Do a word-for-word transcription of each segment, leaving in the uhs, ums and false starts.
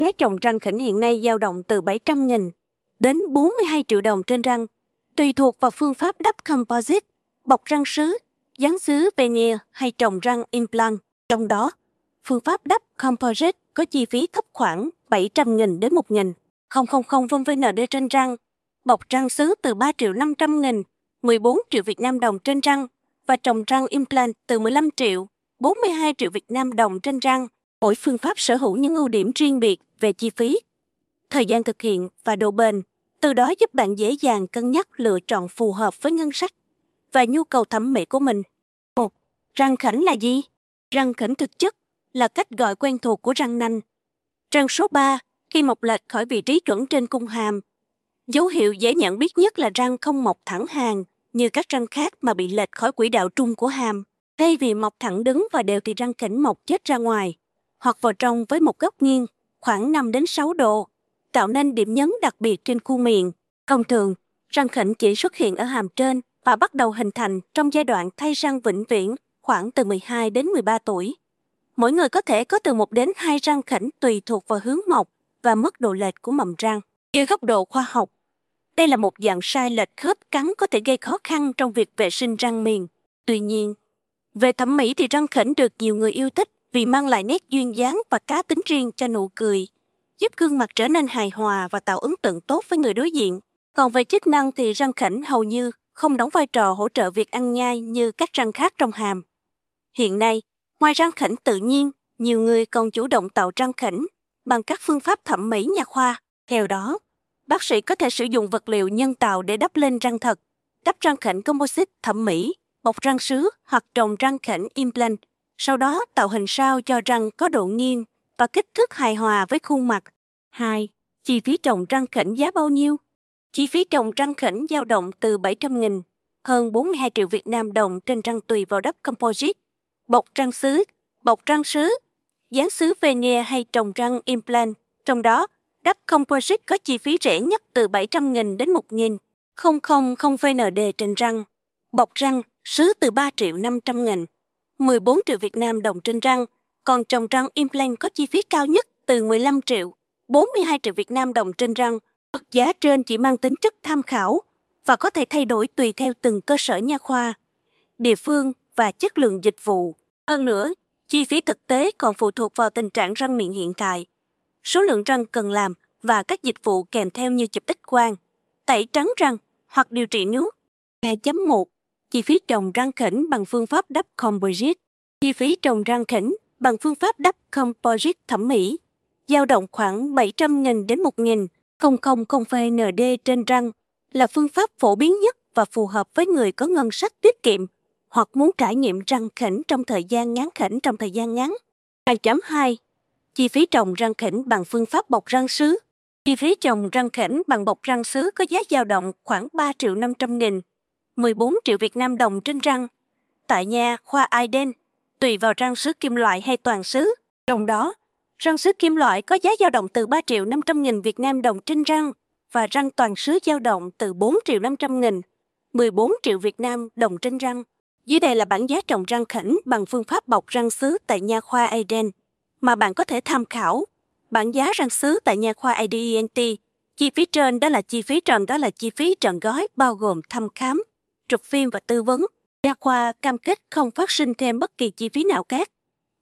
Giá trồng răng khỉnh hiện nay dao động từ bảy trăm nghìn đến bốn mươi hai triệu đồng trên răng, tùy thuộc vào phương pháp đắp composite, bọc răng sứ, dán sứ veneer hay trồng răng implant. Trong đó, phương pháp đắp composite có chi phí thấp khoảng bảy trăm nghìn đến một nghìn không trăm vê en đê trên răng, bọc răng sứ từ ba triệu năm trăm nghìn, mười bốn triệu Việt Nam đồng trên răng và trồng răng implant từ mười lăm triệu, bốn mươi hai triệu Việt Nam đồng trên răng. Mỗi phương pháp sở hữu những ưu điểm riêng biệt về chi phí, thời gian thực hiện và độ bền, từ đó giúp bạn dễ dàng cân nhắc lựa chọn phù hợp với ngân sách và nhu cầu thẩm mỹ của mình. một. Răng khểnh là gì? Răng khểnh thực chất là cách gọi quen thuộc của răng nanh. Răng số ba, khi mọc lệch khỏi vị trí chuẩn trên cung hàm. Dấu hiệu dễ nhận biết nhất là răng không mọc thẳng hàng như các răng khác mà bị lệch khỏi quỹ đạo trung của hàm. Thay vì mọc thẳng đứng và đều thì răng khểnh mọc chết ra ngoài, hoặc vào trong với một góc nghiêng khoảng năm đến sáu độ, tạo nên điểm nhấn đặc biệt trên khuôn miệng. Thông thường, răng khểnh chỉ xuất hiện ở hàm trên và bắt đầu hình thành trong giai đoạn thay răng vĩnh viễn khoảng từ mười hai đến mười ba tuổi. Mỗi người có thể có từ một đến hai răng khểnh tùy thuộc vào hướng mọc và mức độ lệch của mầm răng. Dưới góc độ khoa học, đây là một dạng sai lệch khớp cắn có thể gây khó khăn trong việc vệ sinh răng miệng. Tuy nhiên, về thẩm mỹ thì răng khểnh được nhiều người yêu thích vì mang lại nét duyên dáng và cá tính riêng cho nụ cười, giúp gương mặt trở nên hài hòa và tạo ấn tượng tốt với người đối diện. Còn về chức năng thì răng khểnh hầu như không đóng vai trò hỗ trợ việc ăn nhai như các răng khác trong hàm. Hiện nay, ngoài răng khểnh tự nhiên, nhiều người còn chủ động tạo răng khểnh bằng các phương pháp thẩm mỹ nha khoa. Theo đó, bác sĩ có thể sử dụng vật liệu nhân tạo để đắp lên răng thật, đắp răng khểnh composite thẩm mỹ, bọc răng sứ hoặc trồng răng khểnh implant. Sau đó tạo hình sao cho răng có độ nghiêng và kích thước hài hòa với khuôn mặt. hai. Chi phí trồng răng khểnh giá bao nhiêu? Chi phí trồng răng khểnh dao động từ bảy trăm nghìn, hơn bốn mươi hai triệu Việt Nam đồng trên răng tùy vào đắp composite, bọc răng sứ, bọc răng sứ, dán sứ veneer hay trồng răng implant. Trong đó, đắp composite có chi phí rẻ nhất từ bảy trăm nghìn đến một nghìn không trăm vê en đê trên răng, bọc răng sứ từ ba triệu năm trăm nghìn, mười bốn triệu Việt Nam đồng trên răng, còn trồng răng implant có chi phí cao nhất từ mười lăm triệu, bốn mươi hai triệu Việt Nam đồng trên răng. Mức giá trên chỉ mang tính chất tham khảo và có thể thay đổi tùy theo từng cơ sở nha khoa, địa phương và chất lượng dịch vụ. Hơn nữa, chi phí thực tế còn phụ thuộc vào tình trạng răng miệng hiện tại, số lượng răng cần làm và các dịch vụ kèm theo như chụp X-quang, tẩy trắng răng hoặc điều trị nước. hai chấm một. Chi phí trồng răng khểnh bằng phương pháp đắp composite. Chi phí trồng răng khểnh bằng phương pháp đắp composite thẩm mỹ dao động khoảng bảy trăm nghìn đến một nghìn không trăm vê en đê trên răng, là phương pháp phổ biến nhất và phù hợp với người có ngân sách tiết kiệm hoặc muốn trải nghiệm răng khểnh trong thời gian ngắn khểnh trong thời gian ngắn. hai chấm hai. Chi phí trồng răng khểnh bằng phương pháp bọc răng sứ. Chi phí trồng răng khểnh bằng bọc răng sứ có giá dao động khoảng ba triệu năm trăm nghìn, mười bốn triệu Việt Nam đồng trên răng, tại nha khoa Iden, tùy vào răng sứ kim loại hay toàn sứ. Trong đó, răng sứ kim loại có giá dao động từ ba triệu năm trăm nghìn Việt Nam đồng trên răng và răng toàn sứ dao động từ bốn triệu năm trăm nghìn, mười bốn triệu Việt Nam đồng trên răng. Dưới đây là bảng giá trồng răng khểnh bằng phương pháp bọc răng sứ tại nha khoa Iden mà bạn có thể tham khảo. Bảng giá răng sứ tại nha khoa a đê e en tê. Chi phí trên đó là chi phí trần đó là chi phí trọn gói bao gồm thăm khám, chụp phim và tư vấn. Nha khoa cam kết không phát sinh thêm bất kỳ chi phí nào khác.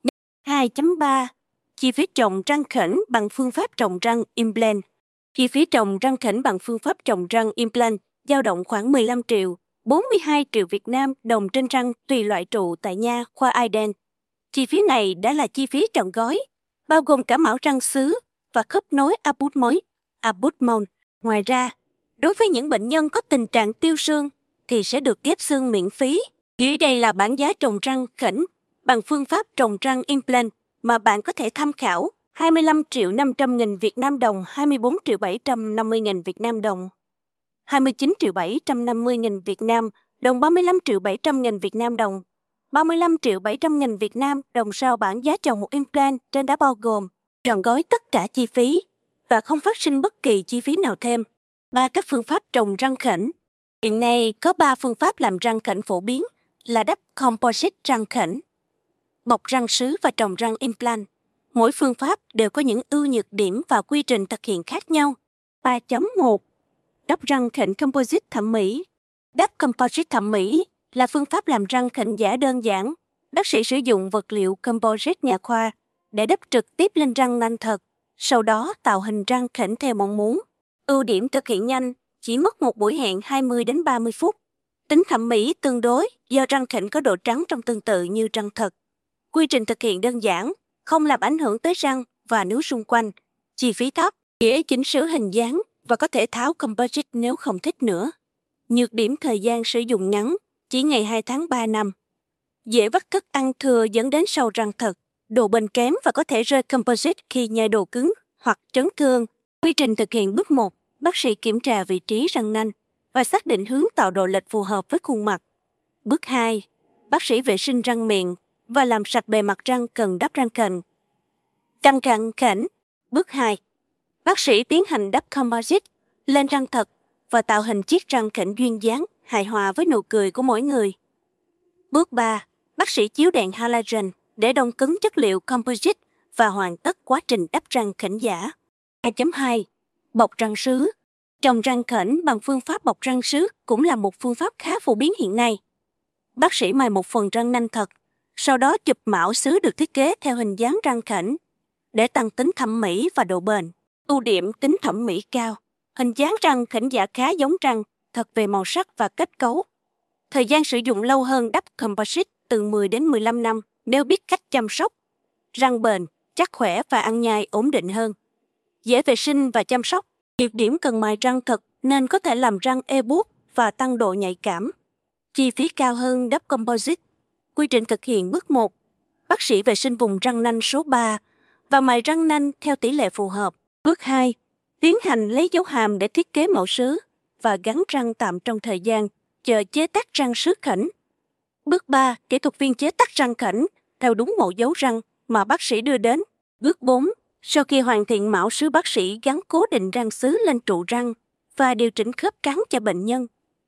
hai chấm ba. Chi phí trồng răng khểnh bằng phương pháp trồng răng implant. Chi phí trồng răng khểnh bằng phương pháp trồng răng implant dao động khoảng mười lăm triệu, bốn mươi hai triệu Việt Nam đồng trên răng tùy loại trụ tại nha khoa Iden. Chi phí này đã là chi phí trọn gói, bao gồm cả mão răng sứ và khớp nối abutment. abutment. Ngoài ra, đối với những bệnh nhân có tình trạng tiêu xương thì sẽ được ghép xương miễn phí. Dưới đây là bảng giá trồng răng khểnh bằng phương pháp trồng răng implant mà bạn có thể tham khảo: hai mươi lăm triệu năm trăm nghìn Việt Nam đồng, hai mươi bốn triệu bảy trăm năm mươi nghìn Việt Nam đồng, hai mươi chín triệu bảy trăm năm mươi nghìn Việt Nam đồng, ba mươi lăm triệu bảy trăm nghìn Việt Nam đồng, ba mươi lăm triệu bảy trăm nghìn Việt Nam đồng. Sau bảng giá trồng một implant trên đã bao gồm trọn gói tất cả chi phí và không phát sinh bất kỳ chi phí nào thêm. Ba các phương pháp trồng răng khểnh. Hiện nay có ba phương pháp làm răng khểnh phổ biến là đắp composite răng khểnh, bọc răng sứ và trồng răng implant. Mỗi phương pháp đều có những ưu nhược điểm và quy trình thực hiện khác nhau. ba chấm một Đắp răng khểnh composite thẩm mỹ. Đắp composite thẩm mỹ là phương pháp làm răng khểnh giả đơn giản. Bác sĩ sử dụng vật liệu composite nhà khoa để đắp trực tiếp lên răng nanh thật, sau đó tạo hình răng khểnh theo mong muốn. Ưu điểm thực hiện nhanh, chỉ mất một buổi hẹn hai mươi đến ba mươi phút. Tính thẩm mỹ tương đối do răng khểnh có độ trắng trông tương tự như răng thật. Quy trình thực hiện đơn giản, không làm ảnh hưởng tới răng và nướu xung quanh. Chi phí thấp, dễ chỉnh sửa hình dáng và có thể tháo composite nếu không thích nữa. Nhược điểm thời gian sử dụng ngắn, chỉ ngày hai tháng ba năm. Dễ vắt cất ăn thừa dẫn đến sâu răng thật, độ bền kém và có thể rơi composite khi nhai đồ cứng hoặc chấn thương. Quy trình thực hiện bước một, bác sĩ kiểm tra vị trí răng nanh và xác định hướng tạo độ lệch phù hợp với khuôn mặt. Bước hai, bác sĩ vệ sinh răng miệng và làm sạch bề mặt răng cần đắp răng khểnh. Răng răng khểnh. Bước hai, bác sĩ tiến hành đắp composite lên răng thật và tạo hình chiếc răng khểnh duyên dáng, hài hòa với nụ cười của mỗi người. Bước ba, bác sĩ chiếu đèn halogen để đông cứng chất liệu composite và hoàn tất quá trình đắp răng khểnh giả. hai chấm hai Bọc răng sứ. Trồng răng khểnh bằng phương pháp bọc răng sứ cũng là một phương pháp khá phổ biến hiện nay. Bác sĩ mài một phần răng nanh thật, sau đó chụp mão sứ được thiết kế theo hình dáng răng khểnh để tăng tính thẩm mỹ và độ bền. Ưu điểm tính thẩm mỹ cao. Hình dáng răng khểnh giả khá giống răng thật về màu sắc và kết cấu. Thời gian sử dụng lâu hơn đắp composite từ mười đến mười lăm năm nếu biết cách chăm sóc. Răng bền, chắc khỏe và ăn nhai ổn định hơn. Dễ vệ sinh và chăm sóc. Nhược điểm cần mài răng thật nên có thể làm răng ê buốt và tăng độ nhạy cảm. Chi phí cao hơn đắp composite. Quy trình thực hiện bước một. Bác sĩ vệ sinh vùng răng nanh số ba và mài răng nanh theo tỷ lệ phù hợp. Bước hai. Tiến hành lấy dấu hàm để thiết kế mẫu sứ và gắn răng tạm trong thời gian chờ chế tác răng sứ khểnh. Bước ba. Kỹ thuật viên chế tác răng khểnh theo đúng mẫu dấu răng mà bác sĩ đưa đến. Bước bốn. Sau khi hoàn thiện mẫu sứ, bác sĩ gắn cố định răng sứ lên trụ răng và điều chỉnh khớp cắn cho bệnh nhân.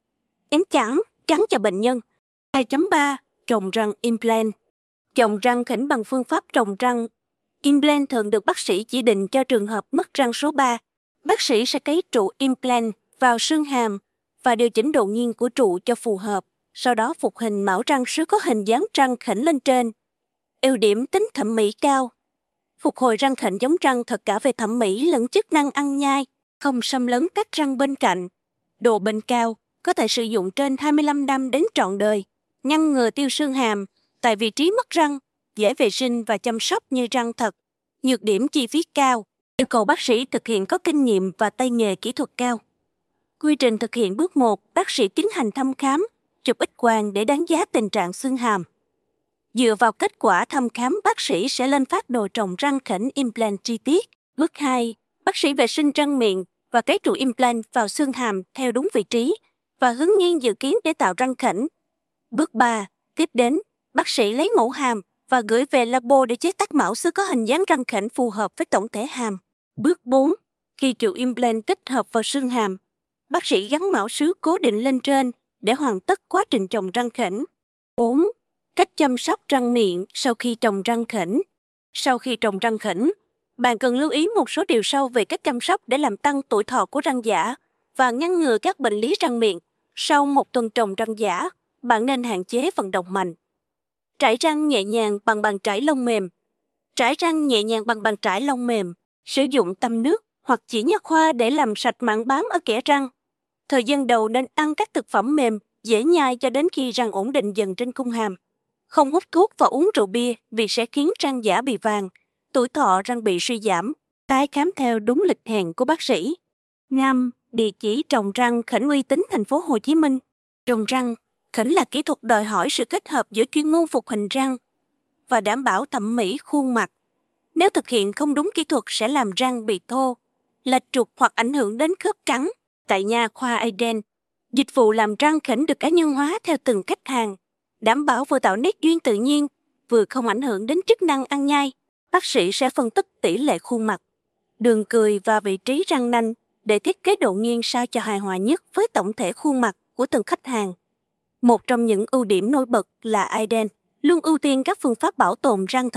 Ém chắn, cắn cho bệnh nhân. hai chấm ba Trồng răng implant. Trồng răng khểnh bằng phương pháp trồng răng implant thường được bác sĩ chỉ định cho trường hợp mất răng số ba. Bác sĩ sẽ cấy trụ implant vào xương hàm và điều chỉnh độ nghiêng của trụ cho phù hợp, sau đó phục hình mẫu răng sứ có hình dáng răng khểnh lên trên. Ưu điểm tính thẩm mỹ cao. Phục hồi răng khểnh giống răng thật cả về thẩm mỹ lẫn chức năng ăn nhai, không xâm lấn các răng bên cạnh. Độ bền cao, có thể sử dụng trên hai mươi lăm năm đến trọn đời. Ngăn ngừa tiêu xương hàm tại vị trí mất răng, dễ vệ sinh và chăm sóc như răng thật. Nhược điểm chi phí cao, yêu cầu bác sĩ thực hiện có kinh nghiệm và tay nghề kỹ thuật cao. Quy trình thực hiện bước một, bác sĩ tiến hành thăm khám, chụp X-quang để đánh giá tình trạng xương hàm. Dựa vào kết quả thăm khám, bác sĩ sẽ lên phác đồ trồng răng khểnh implant chi tiết. Bước hai, bác sĩ vệ sinh răng miệng và cấy trụ implant vào xương hàm theo đúng vị trí và hướng nghiêng dự kiến để tạo răng khểnh. Bước ba, tiếp đến, bác sĩ lấy mẫu hàm và gửi về labo để chế tác mẫu sứ có hình dáng răng khểnh phù hợp với tổng thể hàm. Bước bốn, khi trụ implant tích hợp vào xương hàm, bác sĩ gắn mẫu sứ cố định lên trên để hoàn tất quá trình trồng răng khểnh. bốn. Cách chăm sóc răng miệng sau khi trồng răng khểnh. Sau khi trồng răng khểnh, bạn cần lưu ý một số điều sau về cách chăm sóc để làm tăng tuổi thọ của răng giả và ngăn ngừa các bệnh lý răng miệng. Sau một tuần trồng răng giả, bạn nên hạn chế vận động mạnh. Trải răng nhẹ nhàng bằng bàn trải lông mềm. Trải răng nhẹ nhàng bằng bàn trải lông mềm. Sử dụng tăm nước hoặc chỉ nha khoa để làm sạch mảng bám ở kẽ răng. Thời gian đầu nên ăn các thực phẩm mềm, dễ nhai cho đến khi răng ổn định dần trên cung hàm. Không hút thuốc và uống rượu bia vì sẽ khiến răng giả bị vàng, tuổi thọ răng bị suy giảm. Tái khám theo đúng lịch hẹn của bác sĩ. năm. Địa chỉ trồng răng khểnh uy tín thành phố Hồ Chí Minh. Trồng răng khểnh là kỹ thuật đòi hỏi sự kết hợp giữa chuyên môn phục hình răng và đảm bảo thẩm mỹ khuôn mặt. Nếu thực hiện không đúng kỹ thuật sẽ làm răng bị thô, lệch trục hoặc ảnh hưởng đến khớp cắn. Tại nha khoa Aiden, dịch vụ làm răng khểnh được cá nhân hóa theo từng khách hàng, đảm bảo vừa tạo nét duyên tự nhiên, vừa không ảnh hưởng đến chức năng ăn nhai. Bác sĩ sẽ phân tích tỷ lệ khuôn mặt, đường cười và vị trí răng nanh để thiết kế độ nghiêng sao cho hài hòa nhất với tổng thể khuôn mặt của từng khách hàng. Một trong những ưu điểm nổi bật là Aiden luôn ưu tiên các phương pháp bảo tồn răng thật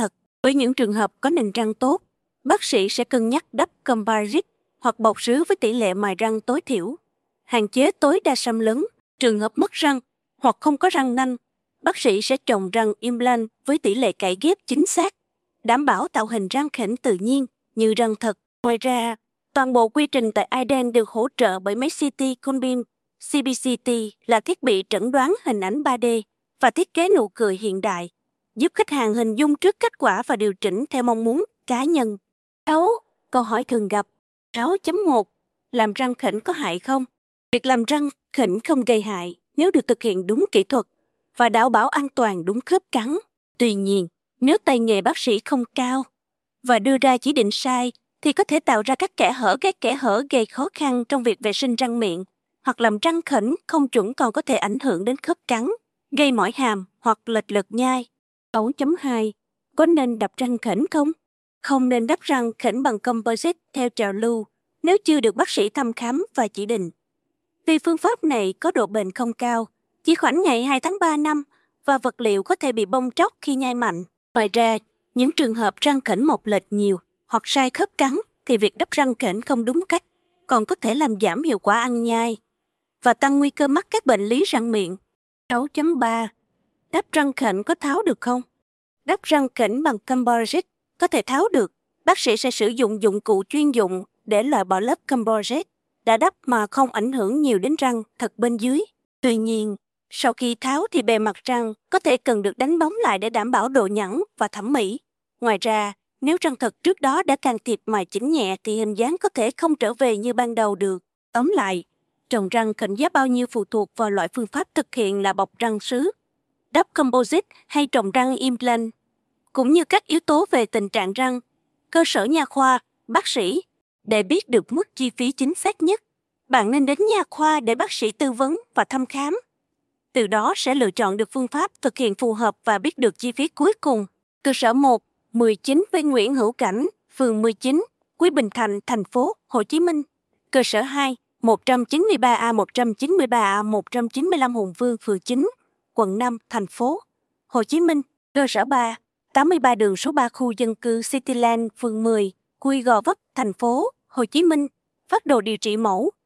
Với những trường hợp có nền răng tốt, bác sĩ sẽ cân nhắc đắp composite hoặc bọc sứ với tỷ lệ mài răng tối thiểu. Hạn chế tối đa xâm lấn, trường hợp mất răng hoặc không có răng nanh, bác sĩ sẽ trồng răng implant với tỷ lệ cải ghép chính xác, đảm bảo tạo hình răng khểnh tự nhiên như răng thật. Ngoài ra, toàn bộ quy trình tại Iden được hỗ trợ bởi máy xê tê con beam. xê bê xê tê là thiết bị chẩn đoán hình ảnh ba D và thiết kế nụ cười hiện đại, giúp khách hàng hình dung trước kết quả và điều chỉnh theo mong muốn cá nhân. sáu. Câu hỏi thường gặp. sáu chấm một. Làm răng khểnh có hại không? Việc làm răng khểnh không gây hại nếu được thực hiện đúng kỹ thuật và đảm bảo an toàn đúng khớp cắn. Tuy nhiên, nếu tay nghề bác sĩ không cao và đưa ra chỉ định sai, thì có thể tạo ra các kẽ hở các kẽ hở gây khó khăn trong việc vệ sinh răng miệng, hoặc làm răng khểnh không chuẩn còn có thể ảnh hưởng đến khớp cắn, gây mỏi hàm hoặc lệch lực nhai. sáu chấm hai. Có nên đắp răng khểnh không? Không nên đắp răng khểnh bằng composite theo trào lưu nếu chưa được bác sĩ thăm khám và chỉ định. Vì phương pháp này có độ bền không cao, chỉ khoảng ngày hai tháng ba năm, và vật liệu có thể bị bong tróc khi nhai mạnh. Ngoài ra, những trường hợp răng khểnh mọc lệch nhiều hoặc sai khớp cắn thì việc đắp răng khểnh không đúng cách còn có thể làm giảm hiệu quả ăn nhai và tăng nguy cơ mắc các bệnh lý răng miệng. sáu chấm ba. Đắp răng khểnh có tháo được không? Đắp răng khểnh bằng composite có thể tháo được. Bác sĩ sẽ sử dụng dụng cụ chuyên dụng để loại bỏ lớp composite đã đắp mà không ảnh hưởng nhiều đến răng thật bên dưới. Tuy nhiên, sau khi tháo thì bề mặt răng có thể cần được đánh bóng lại để đảm bảo độ nhẵn và thẩm mỹ. Ngoài ra, nếu răng thật trước đó đã can thiệp mài chỉnh nhẹ thì hình dáng có thể không trở về như ban đầu được. Tóm lại, trồng răng khểnh giá bao nhiêu phụ thuộc vào loại phương pháp thực hiện là bọc răng sứ, đắp composite hay trồng răng implant, cũng như các yếu tố về tình trạng răng, cơ sở nha khoa, bác sĩ. Để biết được mức chi phí chính xác nhất, bạn nên đến nha khoa để bác sĩ tư vấn và thăm khám. Từ đó sẽ lựa chọn được phương pháp thực hiện phù hợp và biết được chi phí cuối cùng. Cơ sở một, mười chín V Nguyễn Hữu Cảnh, phường mười chín, Quý Bình Thạnh, thành phố Hồ Chí Minh. Cơ sở hai, một trăm chín mươi ba A một trăm chín mươi ba A một trăm chín mươi lăm Hùng Vương, phường chín, quận năm, thành phố Hồ Chí Minh. Cơ sở ba, tám mươi ba đường số ba khu dân cư Cityland, phường mười, Quy Gò Vấp, thành phố Hồ Chí Minh. Phác đồ điều trị mẫu,